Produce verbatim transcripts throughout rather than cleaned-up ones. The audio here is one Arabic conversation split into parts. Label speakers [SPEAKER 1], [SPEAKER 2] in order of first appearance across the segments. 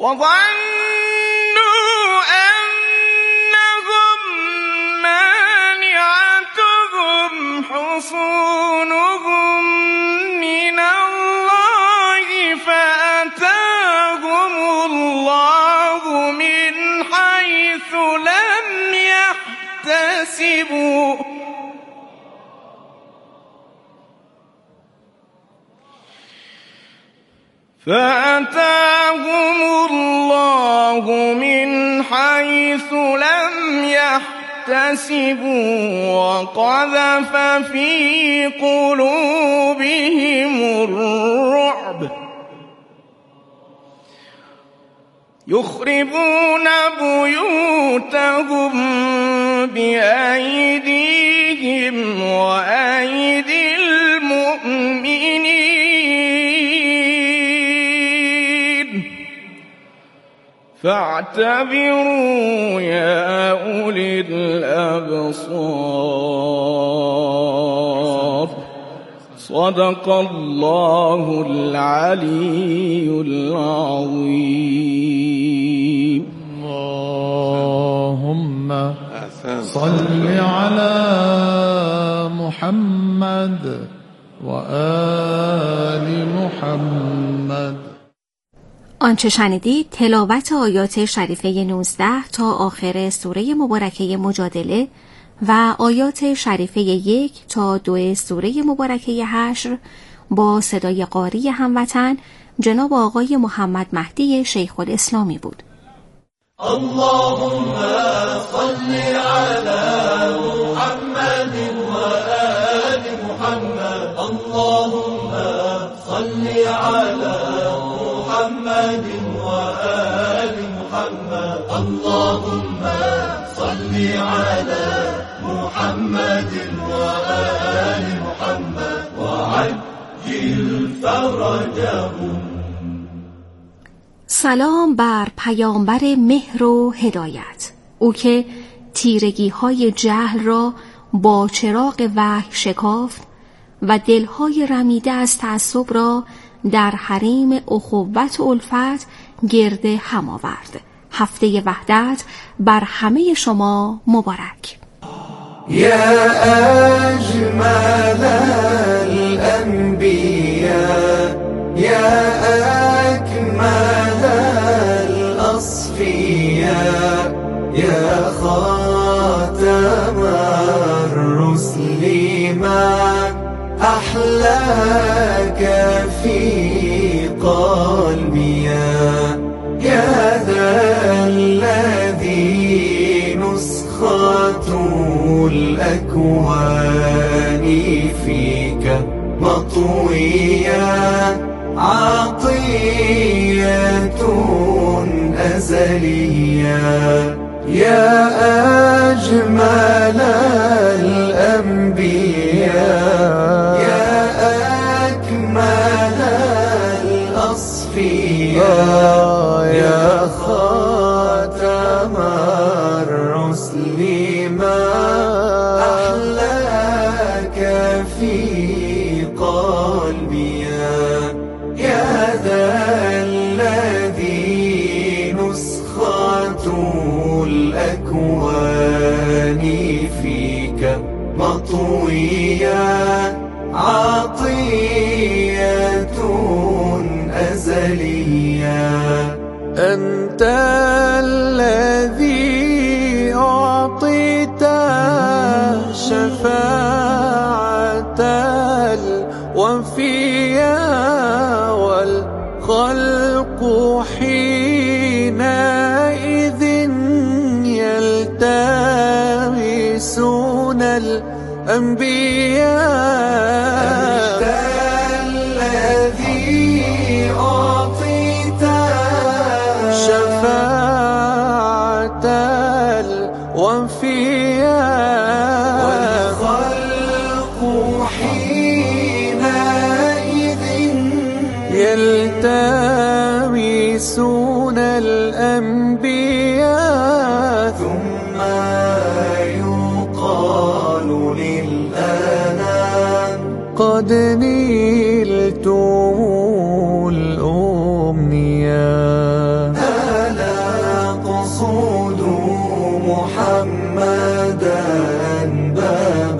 [SPEAKER 1] وظنوا أنهم مانعتهم حصونهم من الله فأتاهم الله من حيث لم يحتسبوا فأتاهم الله من حيث لم يحتسبوا وقذف في قلوبهم الرعب يخربون بيوتهم بأيديهم وأيدي المؤمنين فاعتبروا يا أولي الأبصار. صدق الله العلي العظيم.
[SPEAKER 2] اللهم صل على محمد وآل محمد.
[SPEAKER 3] آنچه شنیدید تلاوت آیات شریفه نوزده تا آخر سوره مبارکه مجادله و آیات شریفه یک تا دو سوره مبارکه حشر با صدای قاری هموطن جناب آقای محمد مهدی شیخ الاسلامی بود.
[SPEAKER 4] اللهم صل على محمد وآل محمد. اللهم صل على محمد وآل محمد. اللهم صل على محمد وآل محمد وعجل فرجهم.
[SPEAKER 3] سلام بر پیامبر مهر و هدایت، او که تیرگی های جهل را با چراغ وحی شکافت و دلهای رمیده از تعصب را در حریم اخوت و الفت گرد هم آورد. هفته وحدت بر همه شما مبارک.
[SPEAKER 4] یا اجمل الانبیاء یا اکمل الاصفیاء یا خاتم الرسل من احلاك في قلبي يا ذا الذي نسخة الأكوان فيك مطوية عطية أزلية يا أجمل الأنبياء يا أكمل الأصفياء يا خاتم الرسل ما أحلاك في قلبي يا ذا الذي نسخة الأكوان فيك مطوية عطية أزلية أنت الذي أعطيت شفاعة الوفية والخلق حينئذ يلتمسون الأنبياء أنت الذي أعطيت شفاعة الوفية والخلق حينئذ يلتمسون الأنبياء ثم يقال للأنام قد نلتم الأمنيات باب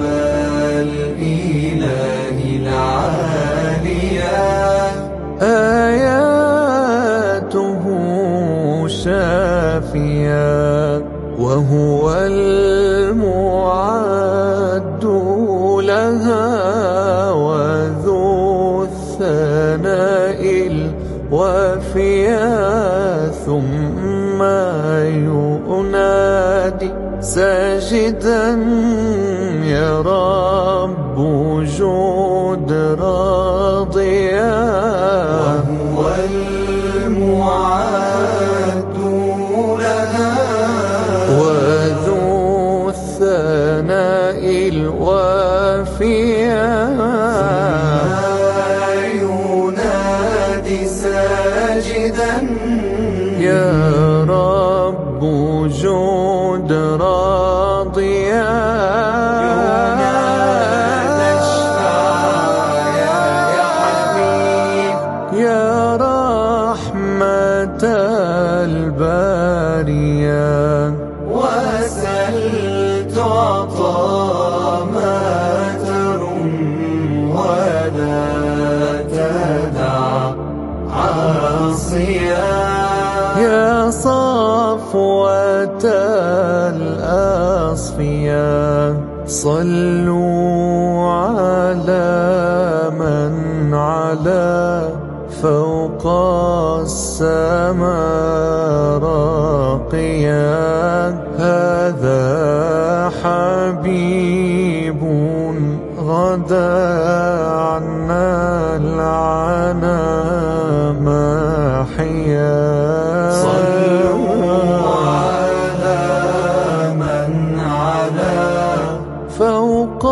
[SPEAKER 4] الإله العالية آياته شافية وهو المعد لها وذو الثناء الوافية ثم ينادي ساجدا يا رب جود راضيا وهو المعد لها وذو الثناء الوافية ينادي ساجدا يا رب جود راضيا ينادى اشفع يا حبيب يا رحمة البارية وسل تعطى ما ترم ولا تدع عاصيا يا صفوة الأصفياء صلوا على من على فوق السماء راقيا هذا حبيب غدا عنا العنا ماحيا فوق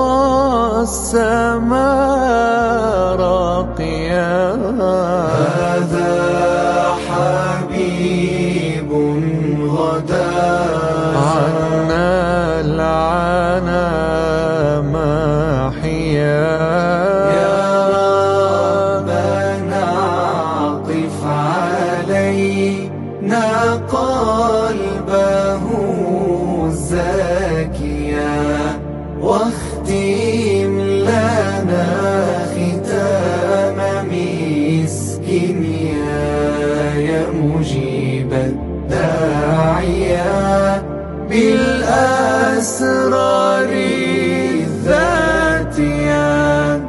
[SPEAKER 4] السماء راقيا هذا حبيب غدا عنا العنا ماحيا يا ربنا عطف علينا قلبه زاكيا واختم لنا ختام مسك يا مجيب الداعية بالأسرار الذاتية.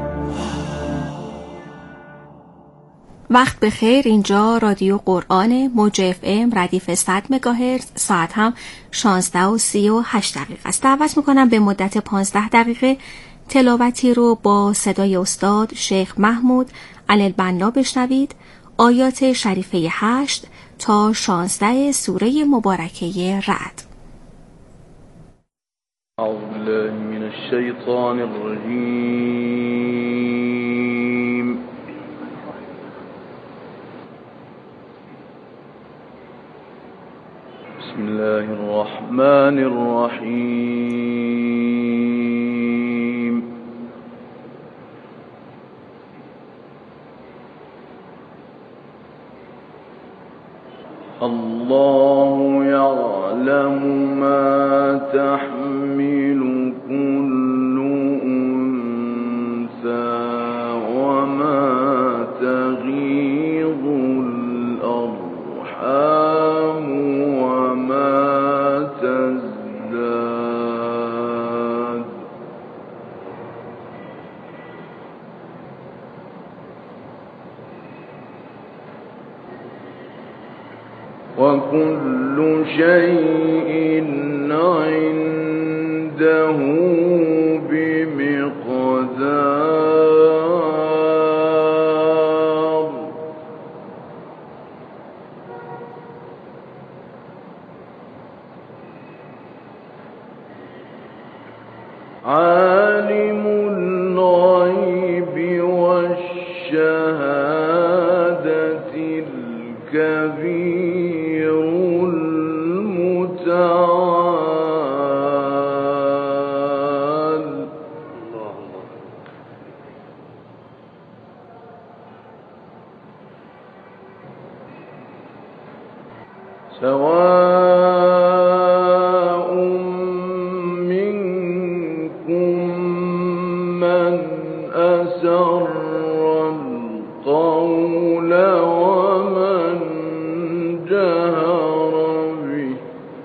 [SPEAKER 3] وقت بخیر. اینجا رادیو قرآن موج اف ام ردیف صد مگاهرتز، ساعت هم شانزده و سی و هشت دقیقه است. دعوت میکنم به مدت پانزده دقیقه تلاوتی رو با صدای استاد شیخ محمود علی البنا بشنوید. آیات شریفه هشت تا شانزده سوره مبارکه رعد.
[SPEAKER 1] اعوذ بالله من الشیطان الرجیم. بسم الله الرحمن الرحيم. الله يعلم ما تحمل كل أنثى وما تغيض الأرحام تزداد وكل شيء عنده بمقدار. عالم الغيب والشهادة الكبير المتعال. سواء منكم أسر القول ومن جهر به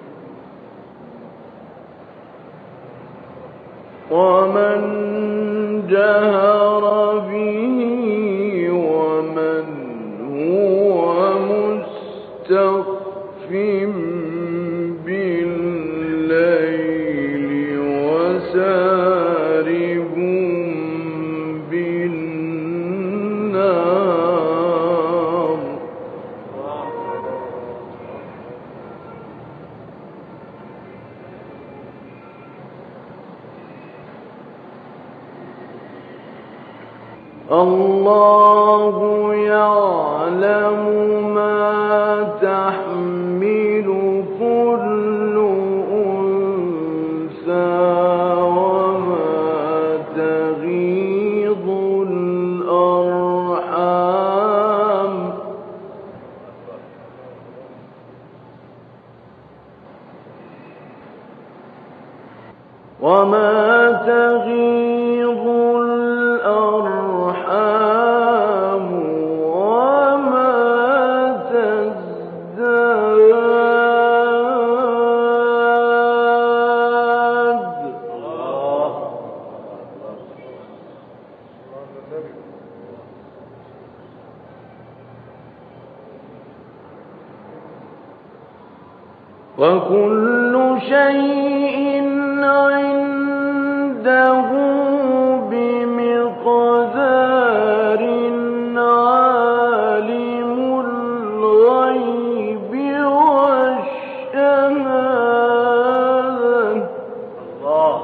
[SPEAKER 1] ومن جهر به ومن هو مستخف بالليل وسارب بالنار الله يعلم ما تحمل كل أنثى وما تغيض الأرحام وما تغيض الأرحام وما تزداد وكل شيء عنده بمقدار عالم الغيب والشهادة الله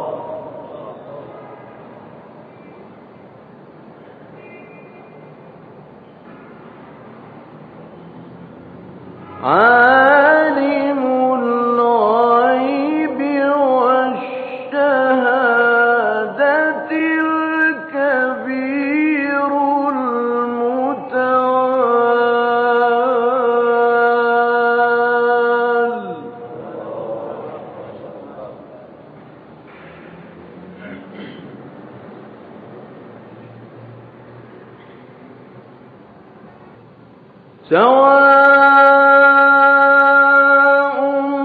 [SPEAKER 1] عالم الغيب والشهادة الكبير المتعال سواء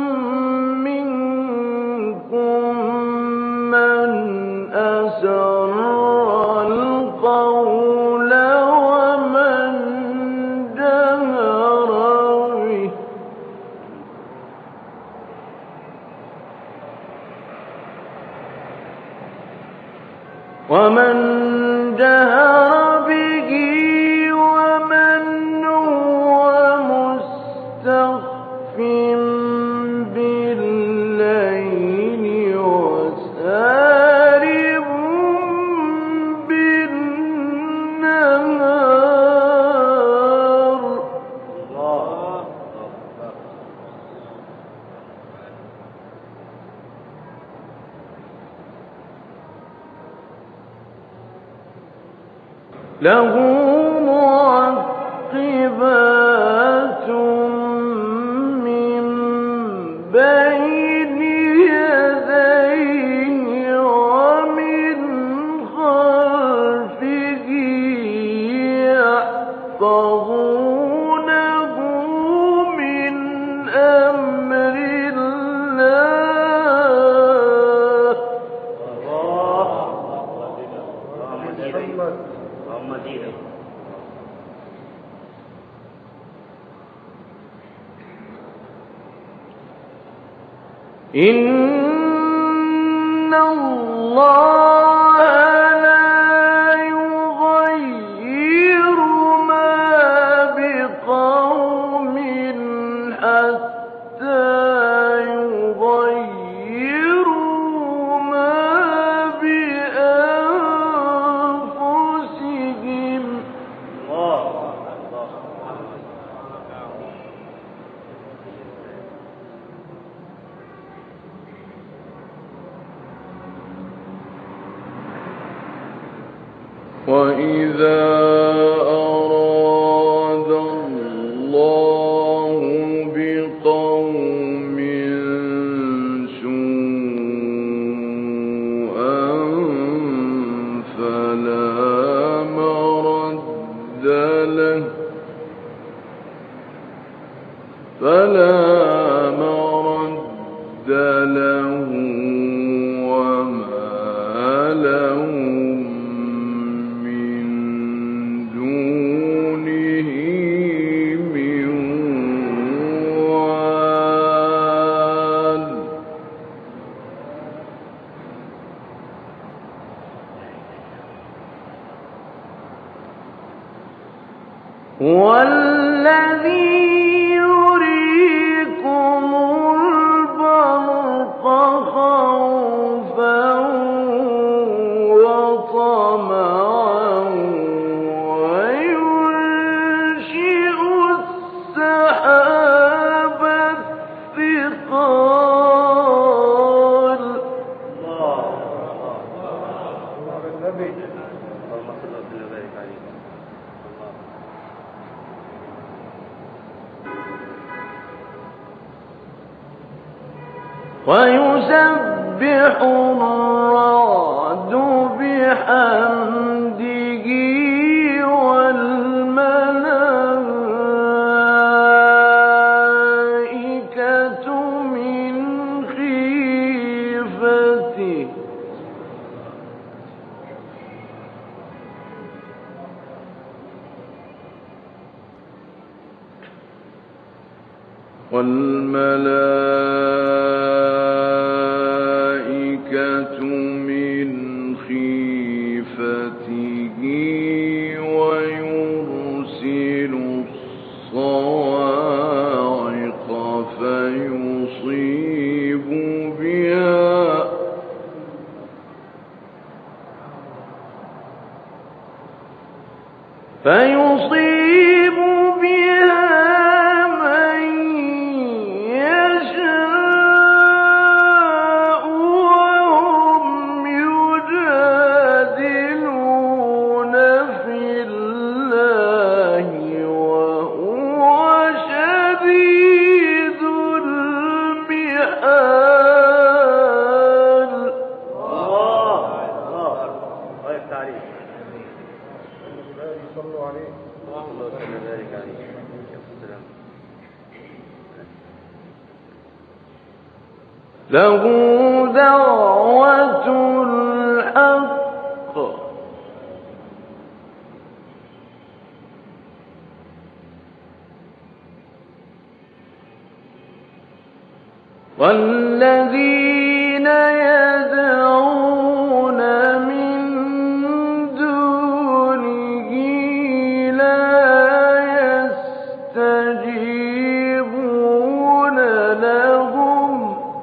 [SPEAKER 1] منكم من أسر القول ومن جهر به ومن جهر به ومن هو مستخف بالليل وسارب بالنهار له معقبات من بين يديه ومن خلفه يحفظونه من أمر الله إن الله لا يغير ما بقوم حتى يغيروا ما بأنفسهم وإذا أراد الله بقوم سوءا فلا هو الذي يريكم البرق خوفا وطمعا وينشئ السحاب الثقال. ويسبح الرعد بحمده والملائكة من خيفته والملائكة من خيفته ويرسل الصواعق فيصيب بها فيصيب بها من يشاء وهم يجادلون في الله وهو شديد المحال.
[SPEAKER 5] الله الله الله التعريف. صلوا عليه اللهم صل وبارك عليه.
[SPEAKER 1] له دعوة الحق والذين يدعون من دونه لا يستجيبون لهم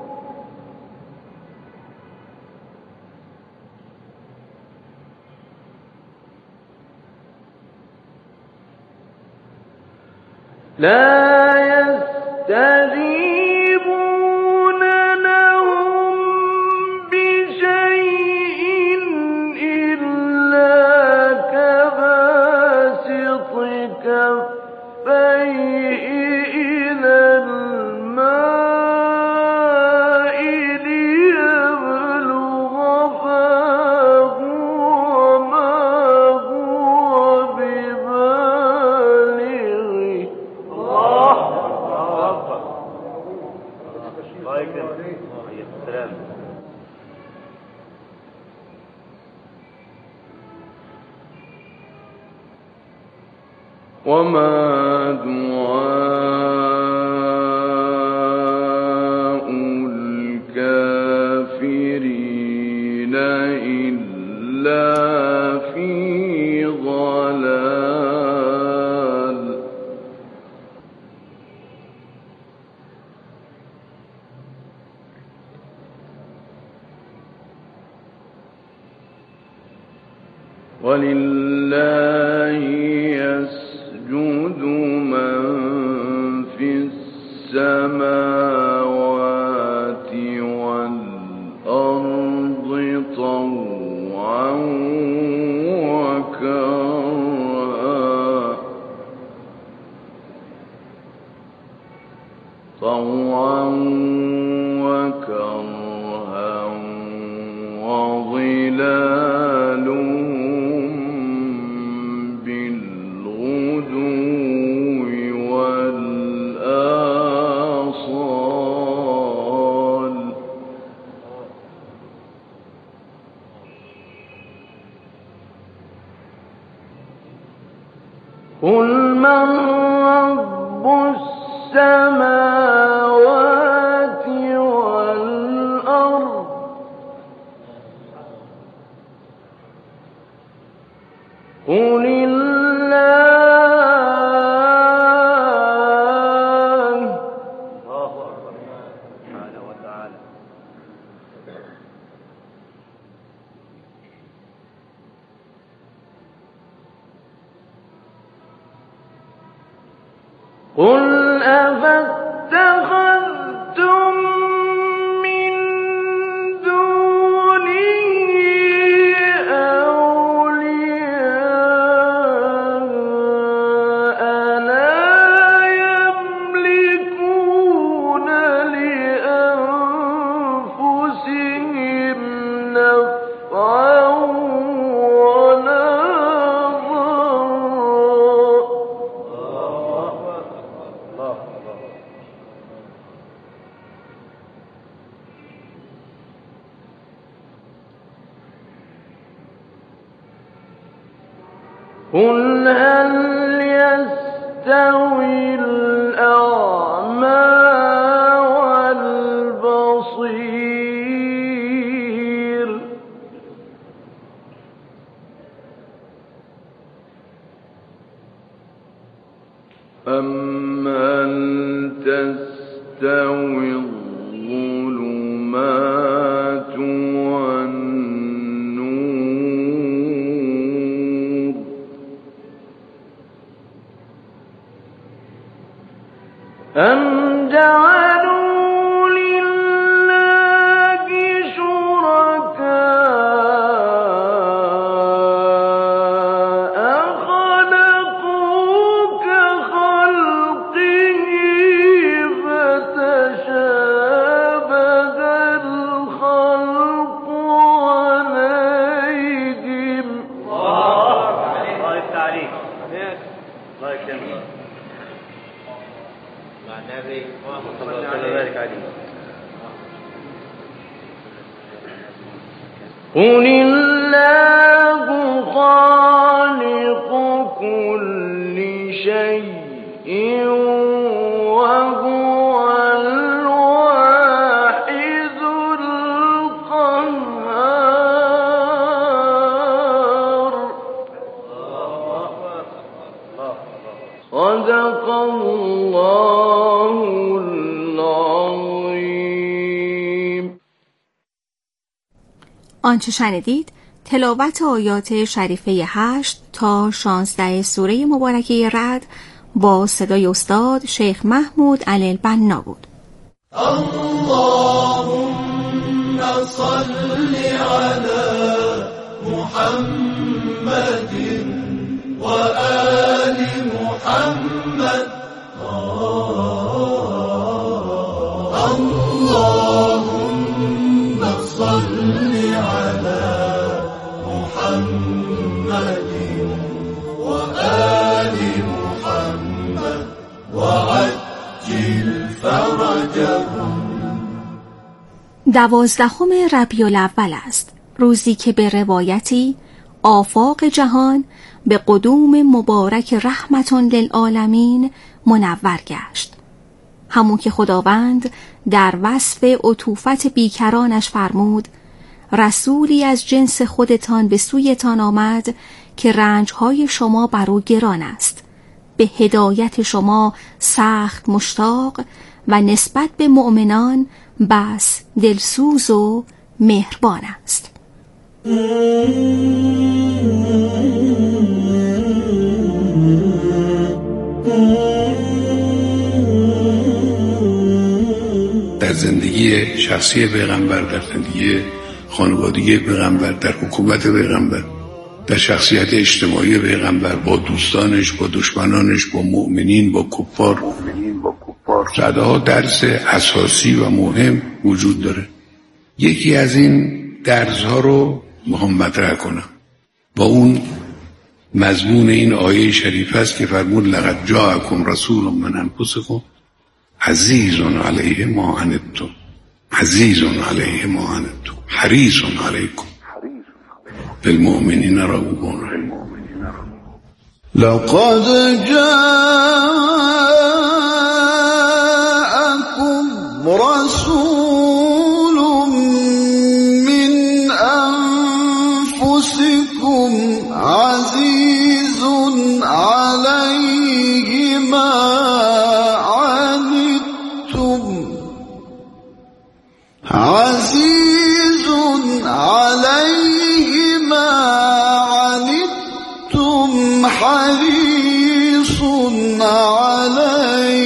[SPEAKER 1] لا يستجيبون لهم بشيء إلا كباسط كفيه إلى الماء ليبلغ فاه وما هو ببالغه.
[SPEAKER 5] الله أكبر. الله يكرمك. السلام.
[SPEAKER 1] وما دعاء الكافرين إلا في ضلال. ولله يسجد من في السماوات والأرض طوعا وكرها طوعا وكرها وظلالهم بالغدو والآصال. قل من رب السماوات والأرض قل الله قل أفاتخذتم من دونه أولياء لا يملكون لأنفسهم نفعا ولا قل هل يستوي الأعمى والبصير أم هل تستوي الظلمات والنور أم جعلوا لله شركاء خلقوا كخلقه فتشابه الخلق عليهم.
[SPEAKER 5] الله التعريف. الله يكرمك. مع النبي صلى الله عليه.
[SPEAKER 1] قل الله خالق كل شيء وهو الواحد القهار. صدق الله العظيم.
[SPEAKER 3] آنچه شنیدید تلاوت آیات شریفه هشت تا شانزده سوره مبارکه رعد با صدای استاد شیخ محمود علی البنا بود.
[SPEAKER 4] اللهم صل على محمد وآل محمد. اللهم صل على محمد وآل محمد وعجل فرجهم.
[SPEAKER 3] دوازدهم ربیع الاول است، روزی که به روایتی آفاق جهان به قدوم مبارک رحمت للعالمین منور گشت، همون که خداوند در وصف عطوفت بیکرانش فرمود رسولی از جنس خودتان به سویتان آمد که رنجهای شما بر او گران است، به هدایت شما سخت مشتاق و نسبت به مؤمنان بس دلسوز و مهربان است.
[SPEAKER 6] در زندگی شخصی پیغمبر، در زندگی خانوادگی پیغمبر، در حکومت پیغمبر، در شخصیت اجتماعی پیغمبر، با دوستانش، با دشمنانش، با مؤمنین، با کفار، صدها درس اساسی و مهم وجود داره. یکی از این درس‌ها رو میخوام مطرح کنم. با اون مضمون این آیه شریفه است که فرمود لقد جاءکم رسول من انفسکم عزیز علیه ما عنتم عزیز علیه ما عنتم حریص علیکم بالمؤمنین رؤوف رحیم.
[SPEAKER 2] لقد جاءكم رسول من أنفسكم عزيز عليه ما عنتم عزيز عليه ما عنتم حريص عليكم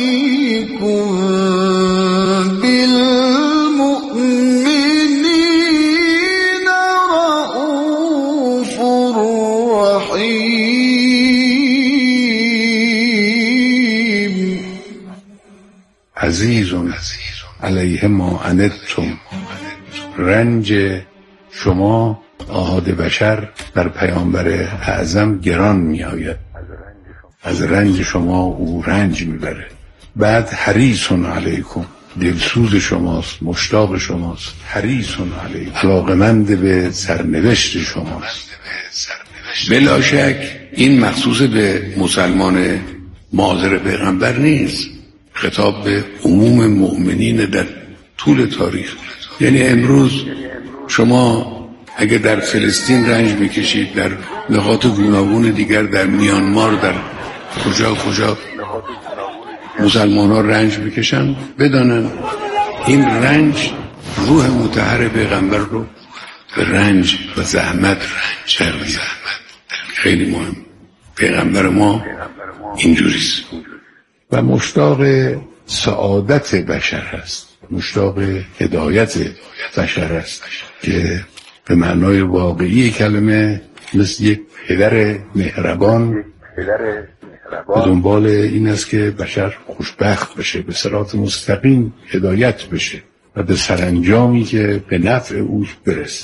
[SPEAKER 6] علیه ما عنتم، رنج شما آحاد بشر بر پیامبر اعظم گران می آید، از رنج شما او رنج می بره. بعد حریص علیکم، دلسوز شماست، مشتاق شماست، حریص علیکم، علاقمند به سرنوشت شماست. بلا شک این مخصوص به مسلمان معاصر پیغمبر نیست، خطاب به عموم مؤمنین در طول تاریخ. یعنی امروز شما اگه در فلسطین رنج میکشید، در نقاط گوناگون دیگر، در میانمار، در کجا کجا مسلمان ها رنج میکشن، بدانن این رنج روح مطهر پیغمبر رو به رنج و زحمت تربیت. خیلی مهم. پیغمبر ما اینجوریست و مشتاق سعادت بشر هست، مشتاق هدایت بشر هست که به معنای واقعی کلمه مثل یک پدر مهربان به دنبال این است که بشر خوشبخت بشه، به صراط مستقیم هدایت بشه و به سرانجامی که به نفع او برسه.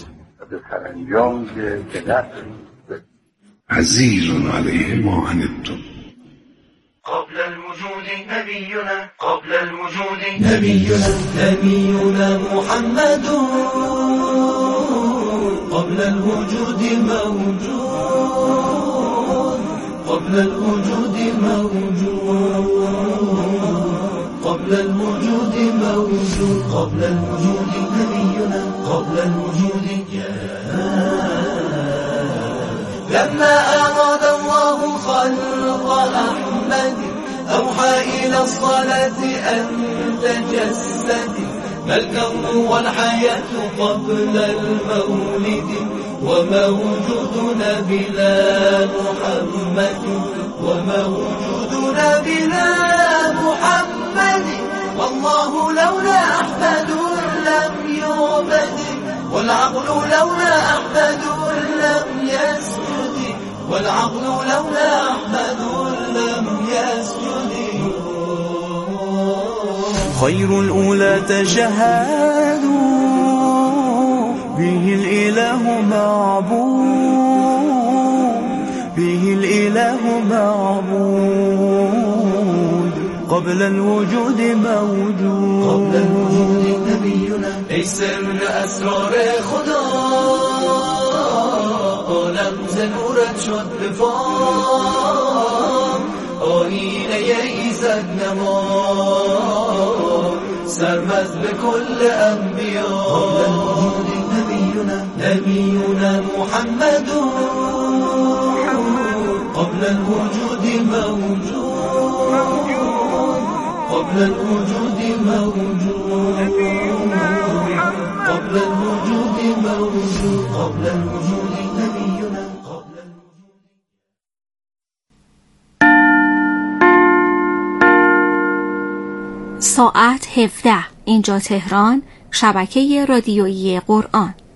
[SPEAKER 6] عزیز علیه ما عنتم.
[SPEAKER 4] قبل الوجود نبينا، قبل الوجود نبينا، نبينا محمد قبل الوجود موجود، قبل الوجود موجود، قبل الوجود موجود، قبل الوجود نبينا، قبل الوجود. لما أراد الله خلق أحمد أوحى إلى الصلاة أن تجسد، ما الكون والحياة قبل المولد، وما وجودنا بلا محمد، وما وجودنا بلا محمد. والله لولا أحمد لم يعبد، والعقل لولا أحمد لم يسجد، والعقل لولا أحمد لم يسجد. خير الأولى تشهدوا به الإله معبود، به الإله معبود، قبل الوجود موجود، قبل الوجود نبينا. ای سر اسرار خدا عالم ز نورت شد به فام، آیینه ایزد نما سرمد به کل انبیا. قبل الوجود نبینا، نبینا محمد قبل الوجود موجود، قبل الوجود موجود، قبل الوجود موجود، قبل الوجود نبينا، قبل الوجود.
[SPEAKER 3] ساعت هفده اینجا تهران، شبکه رادیویی قرآن.